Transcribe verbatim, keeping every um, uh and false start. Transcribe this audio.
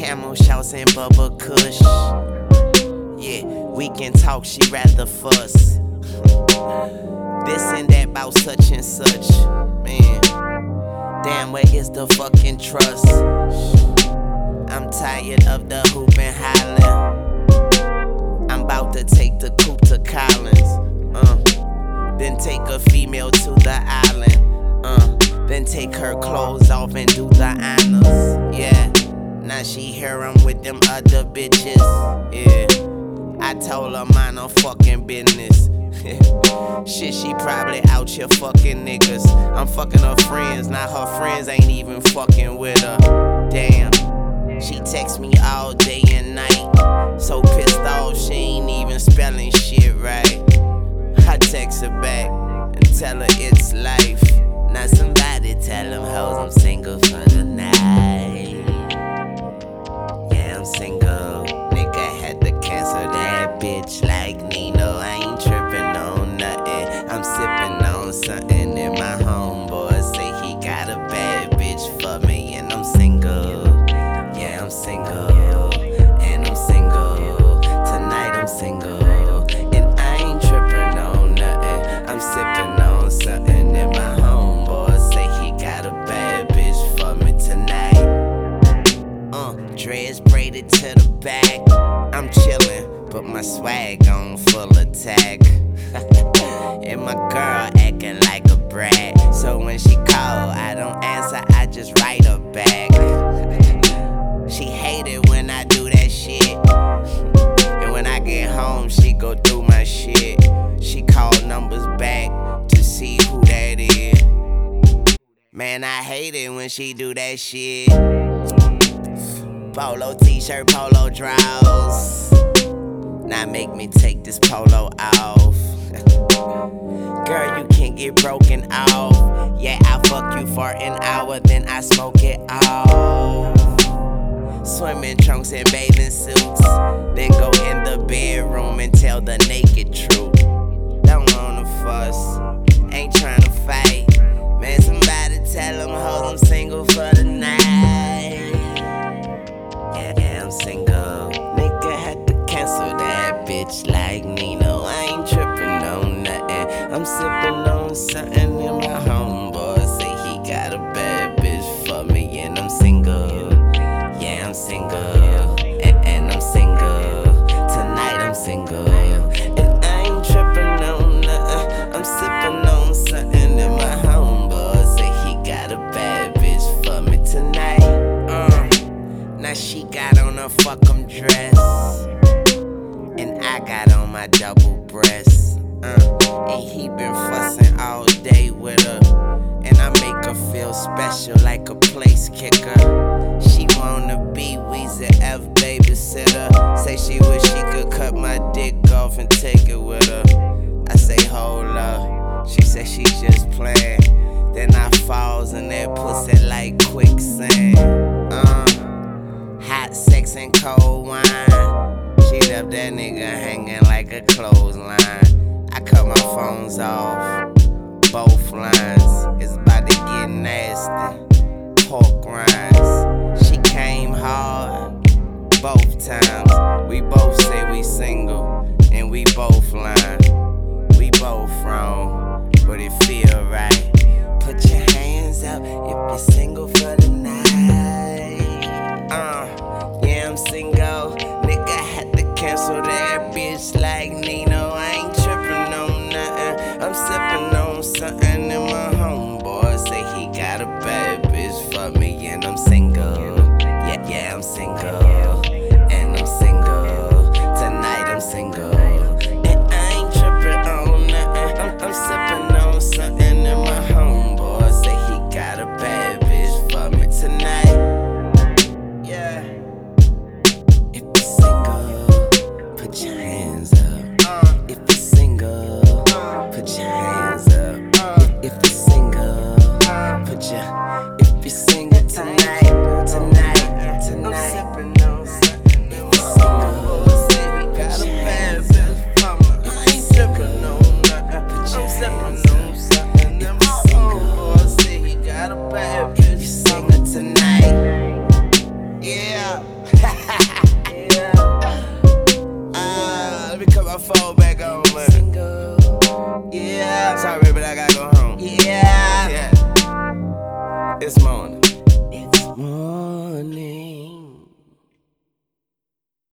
Camel shouts and Bubba Kush. Yeah, we can talk, she rather fuss. This and that about such and such. Man, damn, where is the fucking trust? I'm tired of the hoopin' hollering. I'm about to take the coupe to Collins. Uh, then take a female to the island. Uh, then take her clothes off and do the honors. Yeah, now she here I'm with them other bitches. Yeah, I told her mind her fucking business. Shit, she probably out here fucking niggas. I'm fucking her friends, now her friends ain't even fucking with her. Damn, she texts me all day and night. So pissed off, she ain't even spelling shit right. I text her back and tell her it's life. Now somebody tell them hoes I'm single for the night. Yeah, I'm single. Nigga had to cancel that bitch like Nino. I ain't tripping on nothing. I'm sipping on something and my homeboy say he got a bad bitch for me and I'm single. Yeah, I'm single. And I'm single. Tonight I'm single. And I ain't tripping on nothing. I'm sipping on something and my homeboy say he got a bad bitch for me tonight. Uh, dreads braided to the back. I'm chillin', but my swag on full attack. And my girl acting like a brat. So when she call, I don't answer, I just write her back. She hate it when I do that shit. And when I get home, she go through my shit. She call numbers back to see who that is. Man, I hate it when she do that shit. Polo t-shirt, polo drawers. Now make me take this polo off. Girl, you can't get broken off. Yeah, I fuck you for an hour, then I smoke it off. Swimming trunks and bathing suits. Then go in the bedroom and tell the naked truth. Don't wanna fuss, ain't tryna fight. Man, somebody tell them hoes I'm single for the night. Yeah, yeah, I'm single. Nigga had to cancel that bitch like Nino. I ain't tripping on nothing. I'm sipping on something and my homeboy say he got a bad bitch for me and I'm single. Yeah, I'm single. And, and I'm single. Tonight I'm single. And I ain't tripping on nothing. I'm sipping on something and my homeboy say he got a bad bitch for me tonight. Uh, now she got on her fuck 'em dress. And I got on my double breast. Uh, and he been fussing all day with her. And I make her feel special like a place kicker. She wanna be Weezy F babysitter. Say she wish she could cut my dick off and take it with her. I say hold up, she say she just playing. Then I falls in that pussy like quicksand. Uh, hot sex and cold wine. She left that nigga hanging like a clothesline. I cut my phones off, both lines. It's about to get nasty. Pork rinds. She came hard, both times. We both say we single, and we both lying. We both wrong, but it feel right. Put your hands up if you're single for the night. Uh, yeah, I'm single. Nigga had to cancel that bitch like Nino. I ain't tripping on nothing. I'm sipping on something and my homeboy say he got a bad bitch for me and I'm single. Yeah, yeah, I'm single. And I'm single. Tonight I'm single. And I ain't tripping on nothing. I'm, I'm sipping on something and my homeboy say he got a bad bitch for me tonight. Yeah. If you're single, put your hands up. If you're single, put your hands up. If you're single, put your, if you're single tonight. my phone back on, man. Single. Yeah. Sorry, but I gotta go home. Yeah. Yeah. It's morning.